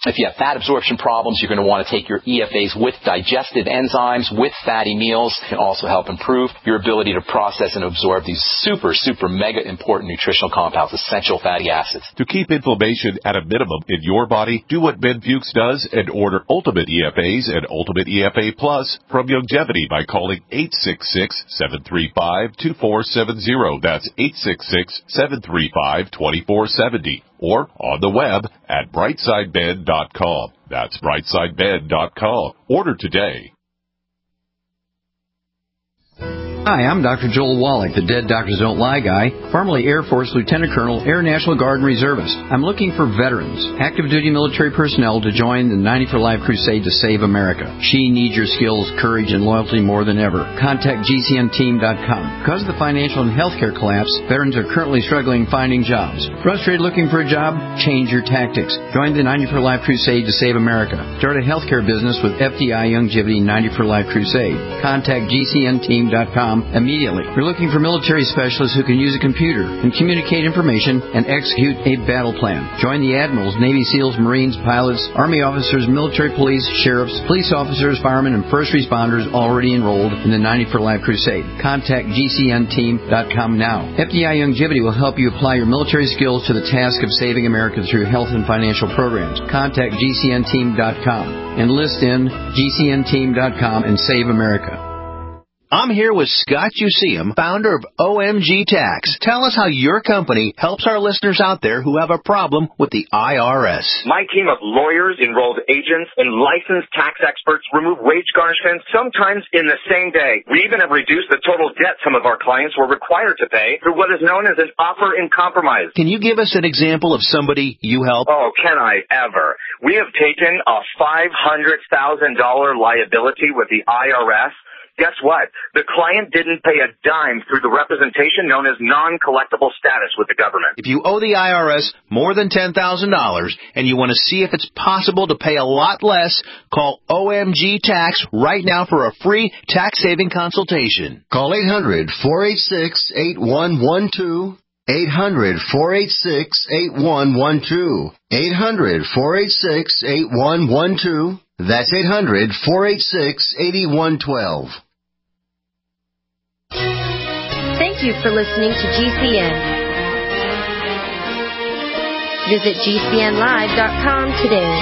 If you have fat absorption problems, you're going to want to take your E F As with digestive enzymes, with fatty meals. It can also help improve your ability to process and absorb these super, super mega important nutritional compounds, essential fatty acids. To keep inflammation at a minimum in your body, do what Ben Fuchs does and order Ultimate E F As and Ultimate E F A Plus from Youngevity by calling eight six six, seven three five, two four seven zero. That's eight six six, seven three five, two four seven zero. Or on the web at brightside ben dot com. That's brightside ben dot com. Order today. Hi, I'm Doctor Joel Wallach, the Dead Doctors Don't Lie guy, formerly Air Force Lieutenant Colonel, Air National Guard and Reservist. I'm looking for veterans, active duty military personnel to join the ninety for Life crusade to save America. She needs your skills, courage, and loyalty more than ever. Contact G C N team dot com. Because of the financial and healthcare collapse, veterans are currently struggling finding jobs. Frustrated looking for a job? Change your tactics. Join the ninety for Life crusade to save America. Start a healthcare business with F D I Youngevity ninety for Life crusade. Contact G C N team dot com immediately. We're looking for military specialists who can use a computer and communicate information and execute a battle plan. Join the admirals, Navy SEALs, Marines, pilots, Army officers, military police, sheriffs, police officers, firemen, and first responders already enrolled in the ninety for Life crusade. Contact G C N team dot com now. F D I Youngevity will help you apply your military skills to the task of saving America through health and financial programs. Contact G C N team dot com. Enlist in G C N team dot com and save America. I'm here with Scott Useum, founder of O M G Tax. Tell us how your company helps our listeners out there who have a problem with the I R S. My team of lawyers, enrolled agents, and licensed tax experts remove wage garnishments sometimes in the same day. We even have reduced the total debt some of our clients were required to pay through what is known as an offer in compromise. Can you give us an example of somebody you help? Oh, can I ever? We have taken a five hundred thousand dollars liability with the I R S. Guess what? The client didn't pay a dime through the representation known as non-collectible status with the government. If you owe the I R S more than ten thousand dollars and you want to see if it's possible to pay a lot less, call O M G Tax right now for a free tax-saving consultation. Call eight hundred, four eight six, eight one one two. eight hundred, four eight six, eight one one two. eight hundred, four eight six, eight one one two. That's eight hundred, four eight six, eight one one two. Thank you for listening to G C N. Visit G C N live dot com today.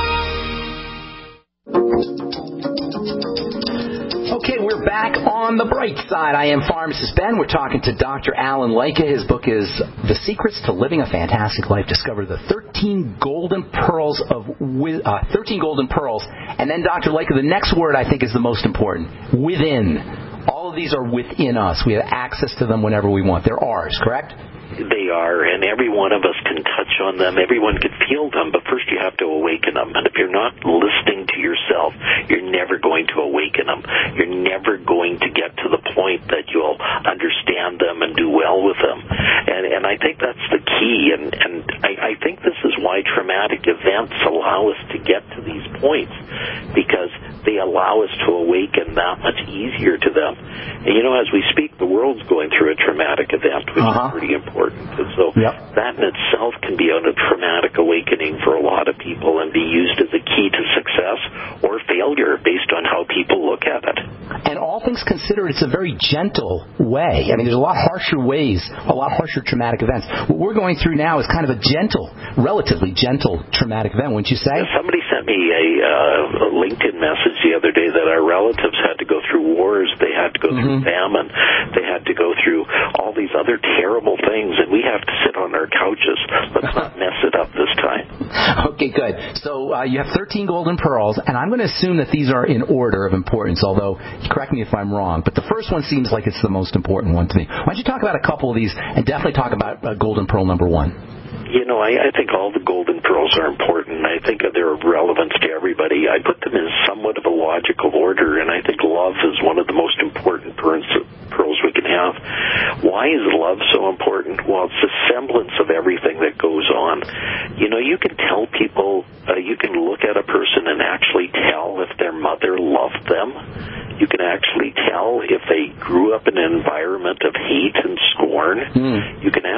Okay, we're back on the bright side. I am Pharmacist Ben. We're talking to Doctor Alan Leica. His book is The Secrets to Living a Fantastic Life. Discover the thirteen golden pearls of uh, thirteen golden pearls. And then, Doctor Leica, the next word I think is the most important. Within. All of these are within us. We have access to them whenever we want. They're ours, correct? They are, and every one of us can touch on them. Everyone can feel them, but first you have to awaken them. And if you're not listening to yourself, you're never going to awaken them. You're never going to get to the point that you'll understand them and do well with them. And and I think that's the key. And, and I, I think this is why traumatic events allow us to get to these points, because they allow us to awaken that much easier to them. And, you know, as we speak, the world's going through a traumatic event, which uh-huh. is pretty important. And so yep. that in itself can be a traumatic awakening for a lot of people and be used as a key to success or failure based on how people look at it. And all things considered, it's a very gentle way. I mean, there's a lot harsher ways, a lot harsher traumatic events. What we're going through now is kind of a gentle, relatively gentle traumatic event, wouldn't you say? Yeah, somebody sent me a, uh, a LinkedIn message the other day that our relatives had to go through wars, they had to go mm-hmm. through famine, they had to go through all these other terrible things, and we have to sit on our couches. Let's not mess it up this time. Okay, good. So uh, you have thirteen golden pearls, and I'm going to assume that these are in order of importance, although correct me if I'm wrong, but the first one seems like it's the most important one to me. Why don't you talk about a couple of these, and definitely talk about uh, golden pearl number one. You know, I, I think all the golden pearls are important. I think they're of relevance to everybody. I put them in somewhat of a logical order, and I think love is one of the most important pearls we can have. Why is love so important? Well, it's the semblance of everything that goes on. You know, you can tell people, uh, you can look at a person and actually tell if their mother loved them. You can actually tell if they grew up in an environment of hate and scorn. Mm. You can actually, in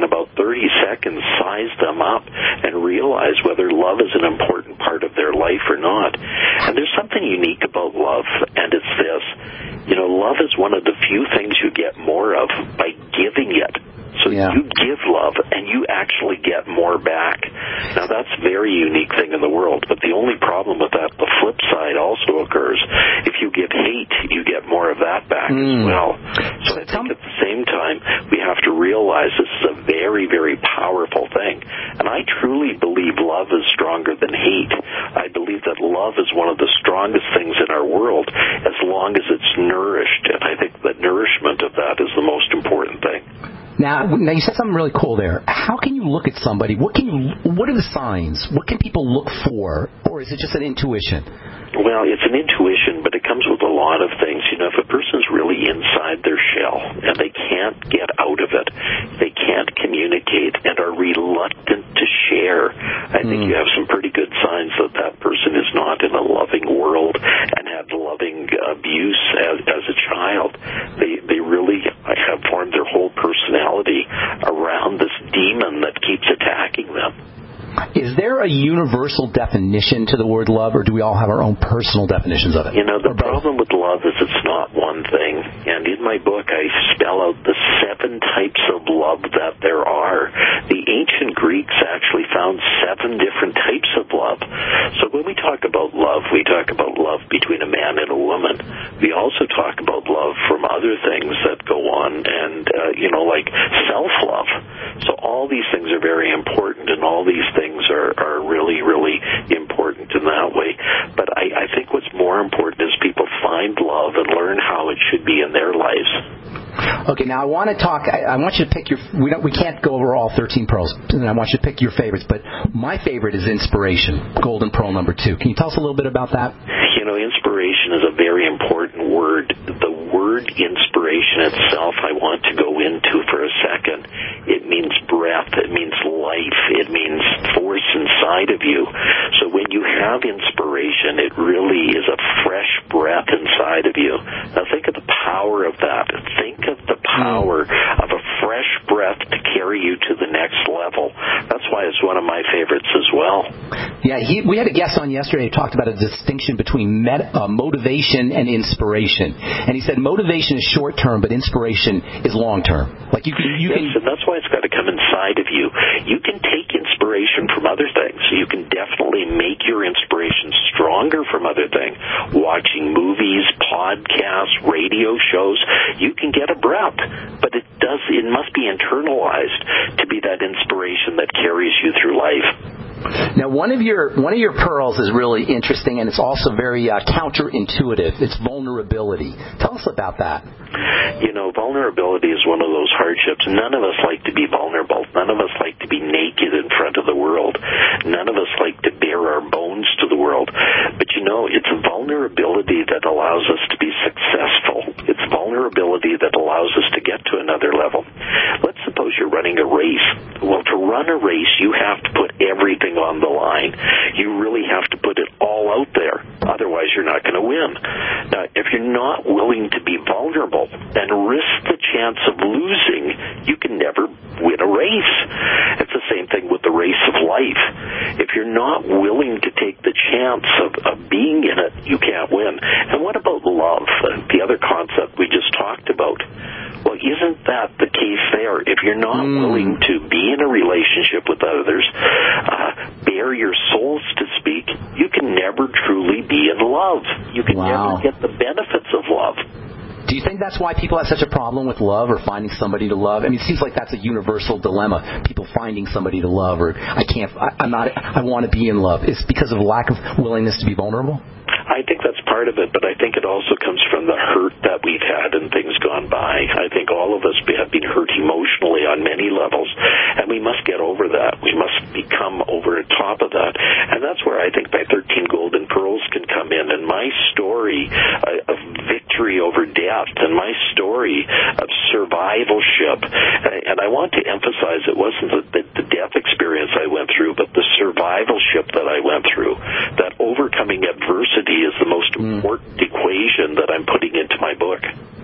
in about thirty seconds size them up and realize whether love is an important part of their life or not. And there's something unique about love, and it's this. You know, love is one of the few things you get more of by giving it. So yeah. you give love, and you actually get more back. Now, that's a very unique thing in the world, but the only problem with that, the flip side also occurs. If you give hate, you get more of that back mm. as well. So I think at the same time, we have to realize this is a very, very powerful thing. And I truly believe love is stronger than hate. I believe that love is one of the strongest things in our world as long as it's nourished, and I think the nourishment of that is the most important thing. Now, now you said something really cool there. How can you look at somebody? What can you? What are the signs? What can people look for? Or is it just an intuition? Well, it's an intuition, but it comes with a lot of things. You know, if a person's really inside their shell and they can't get out of it, they can't communicate and are reluctant to share, I think mm. you have some pretty good signs that that person is not in a loving world and had loving abuse as, as a child. They they really have formed their whole personality around this demon that keeps attacking them. Is there a universal definition to the word love, or do we all have our own personal definitions of it? You know, the problem with love is it's not one thing. And in my book, I spell out the seven types of love that there are. The ancient Greeks actually found seven different types of love. So when we talk about love, we talk about love between a man and a woman. We also talk about love from other things that go on, and, uh, you know, like self-love. So all these things are very important, and all these things are, are really, really important in that way. But I, I think what's more important is people find love and learn how it should be in their lives. Okay, now I want to talk. I, I want you to pick your. We don't. We can't go over all thirteen pearls, and I want you to pick your favorites. But my favorite is inspiration, golden pearl number two. Can you tell us a little bit about that? You know, inspiration is a very important word. The word inspiration itself, I want to go into for a second. It means breath. It means life. It means force inside of you. So when you have inspiration, it really is a fresh breath inside of you. Now think of the power of that. Think of the power of a fresh breath to carry you to the next level. That's why it's one of my favorites as well. Yeah, he, we had a guest on yesterday who talked about a distinction between med, uh, motivation and inspiration. And he said motivation is short-term, but inspiration is long-term. Like you can, you yes, can... and that's why it's got to come inside of you. You can take inspiration from other things. You can definitely make your inspiration stronger from other things. Watching movies, podcasts, radio shows, you can get a breath, but it does. It must be internalized to be that inspiration that carries you through life. Now, one of your one of your pearls is really interesting, and it's also very uh, counterintuitive. It's vulnerability. Tell us about that. You know, vulnerability is one of those hardships. None of us like to be vulnerable. None of us like to be naked in front of the world. None of us like to bare our bones to the world. But you know, it's vulnerability that allows us to be successful. It's vulnerability that allows us to get to another level. Let's suppose you're running a race. Well, to run a race, you have to put everything on the line. You really have to put it all out there. Otherwise, you're not going to win. Now, if you're not willing to be vulnerable and risk the chance of losing, you can never win a race. It's the same thing with the race of life. If you're not willing to take the chance of, of being in it, you can't win. And what about love, the other concept we just talked about? Well, isn't that the case there? If you're not mm. willing to be in a relationship with others, uh, bare your souls to speak, you can never truly be in love. You can wow. never get the benefits of love. Do you think that's why people have such a problem with love or finding somebody to love? I mean, it seems like that's a universal dilemma. People finding somebody to love, or I can't, I, I'm not, I want to be in love. It's because of lack of willingness to be vulnerable? I think that's part of it, but I think it also comes from the hurt that we've had and things gone by. I think all of us have been hurt emotionally on many levels, and we must get over that. We must become over the top of that. And that's where I think my thirteen Golden Pearls can come in, and my story uh, of victory over death, and my story of survivalship. And I want to emphasize it wasn't the, the death experience I went through, but the survivalship that I went through, that overcoming adversity is the most important mm. equation that I'm putting into my book.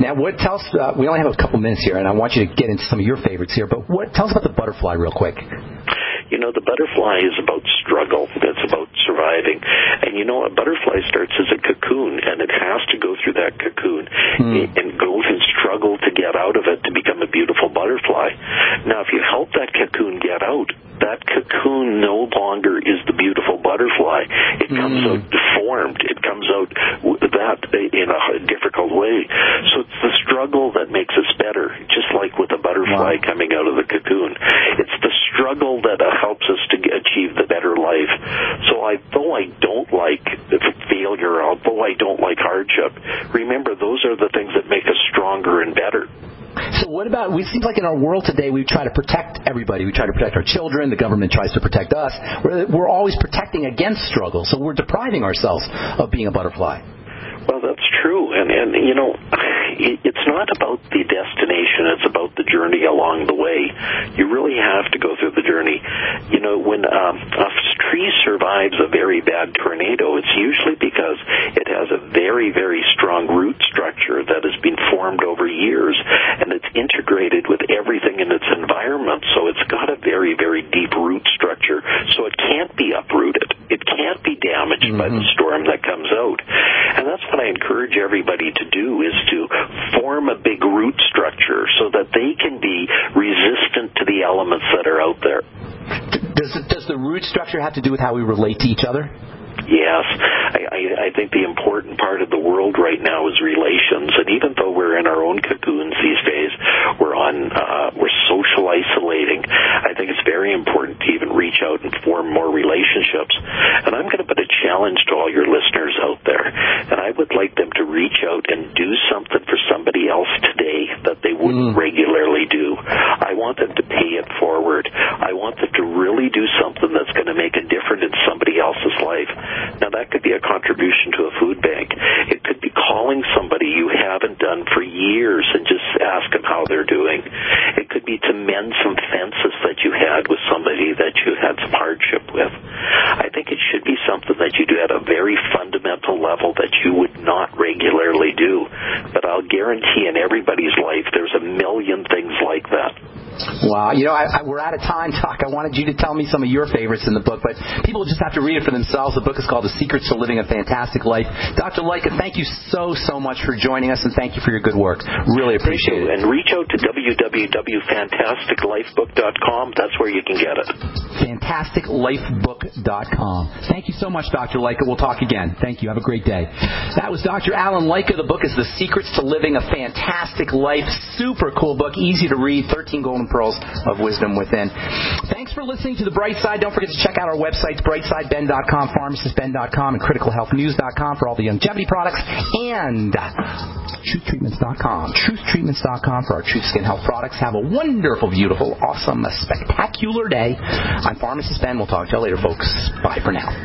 Now, what tell us? Uh, we only have a couple minutes here, and I want you to get into some of your favorites here. But what tell us about the butterfly, real quick. You know, the butterfly is about struggle. It's about surviving. And, you know, a butterfly starts as a cocoon, and it has to go through that cocoon mm. and go and struggle to get out of it to become a beautiful butterfly. Now, if you help that cocoon get out, that cocoon no longer is the beautiful butterfly. It mm. comes out deformed. It comes out that in a difficult way. So it's the struggle that makes us better, just like with a butterfly wow. coming out of the cocoon. It's the struggle that uh, helps us to achieve the better life. So I, though I don't like failure, although I don't like hardship, remember those are the things that make us stronger and better. So what about, it seems like in our world today we try to protect everybody. We try to protect our children. The government tries to protect us. We're, we're always protecting against struggle. So we're depriving ourselves of being a butterfly. Well, that's true. And, and you know, it, it's not about the destination. It's about the journey along the way. You really have to go through the journey. You know, when um, a tree survives a very bad tornado, it's usually because it has a very, very strong root structure that has been formed over years, and it's integrated with everything in its environment. So it's got a very, very deep root structure. So it can't be uprooted. It can't be damaged mm-hmm. by the storm that comes out. And that's what I encourage everybody to do, is to form a big root structure so that they can be resistant to the elements that are out there. Does, does the root structure have to do with how we relate to each other? Yes. I, I, I think the important part of the world right now is relations. And even though we're in our own cocoons these days, we're on, uh, we're social isolating. I think it's very important to even reach out and form more relationships. And I'm going to put a challenge to all your listeners out there. And I would like them to reach out and do something for somebody else today that they wouldn't mm. regularly do. I want them to pay it forward. I want them to really do something that's going to make a difference in somebody else's life. Now, that could be a contribution to a food bank. It could be calling somebody you haven't done for years and just ask them how they're doing. It could be to mend some fences that you had with somebody that you had some hardship with. I think it should be something that you do at a very fundamental level that you would not regularly do. But I'll guarantee in everybody's life there's a million things like that. Wow. You know, I, I, we're out of time, Doc. I wanted you to tell me some of your favorites in the book, but people just have to read it for themselves. The book is called The Secrets to Living a Fantastic Life. Doctor Lycka, thank you so, so much for joining us, and thank you for your good work. Really appreciate it. And reach out to w w w dot fantastic life book dot com. That's where you can get it. fantastic life book dot com. Thank you so much, Doctor Lycka. We'll talk again. Thank you. Have a great day. That was Doctor Alan Lycka. The book is The Secrets to Living a Fantastic Life. Super cool book. Easy to read. thirteen golden pearls of wisdom within. Thanks for listening to The Bright Side. Don't forget to check out our websites, bright side ben dot com, pharmacist ben dot com, and critical health news dot com for all the longevity products, and truth treatments dot com. truth treatments dot com for our Truth Skin Health products. Have a wonderful, beautiful, awesome, a spectacular day. I'm Pharmacist Ben. We'll talk to you later, folks. Bye for now.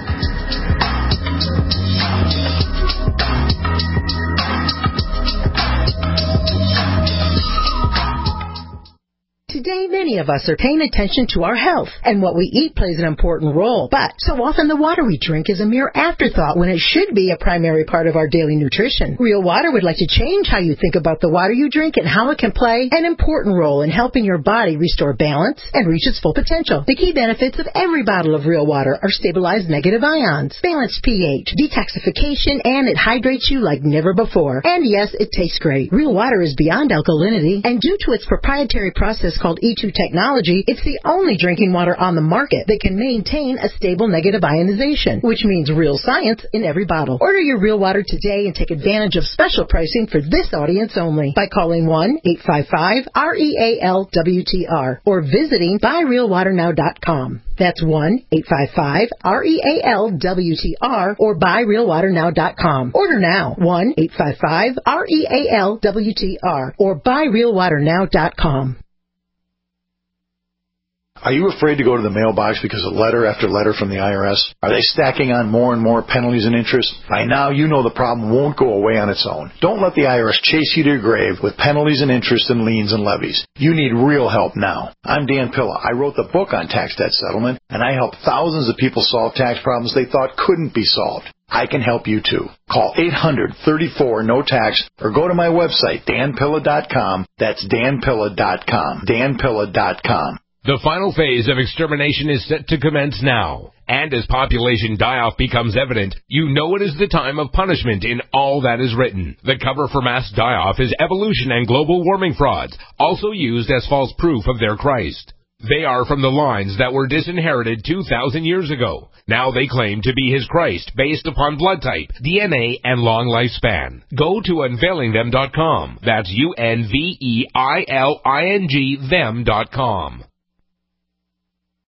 Today, many of us are paying attention to our health, and what we eat plays an important role. But so often the water we drink is a mere afterthought when it should be a primary part of our daily nutrition. Real Water would like to change how you think about the water you drink and how it can play an important role in helping your body restore balance and reach its full potential. The key benefits of every bottle of Real Water are stabilized negative ions, balanced pH, detoxification, and it hydrates you like never before. And yes, it tastes great. Real Water is beyond alkalinity, and due to its proprietary process called E two technology, it's the only drinking water on the market that can maintain a stable negative ionization, which means real science in every bottle. Order your Real Water today and take advantage of special pricing for this audience only by calling one eight five five R E A L W T R or visiting buy real water now dot com. That's one eight five five R E A L W T R or buy real water now dot com. Order now, one eight five five R E A L W T R or buy real water now dot com. Are you afraid to go to the mailbox because of letter after letter from the I R S? Are they stacking on more and more penalties and interest? By now, you know the problem won't go away on its own. Don't let the I R S chase you to your grave with penalties and interest and liens and levies. You need real help now. I'm Dan Pilla. I wrote the book on tax debt settlement, and I helped thousands of people solve tax problems they thought couldn't be solved. I can help you too. Call eight hundred, thirty-four, no tax or go to my website, dan pilla dot com. That's dan pilla dot com. dan pilla dot com. The final phase of extermination is set to commence now. And as population die-off becomes evident, you know it is the time of punishment in all that is written. The cover for mass die-off is evolution and global warming frauds, also used as false proof of their Christ. They are from the lines that were disinherited two thousand years ago. Now they claim to be his Christ based upon blood type, D N A, and long lifespan. Go to unveiling them dot com. That's U N V E I L I N G them dot com.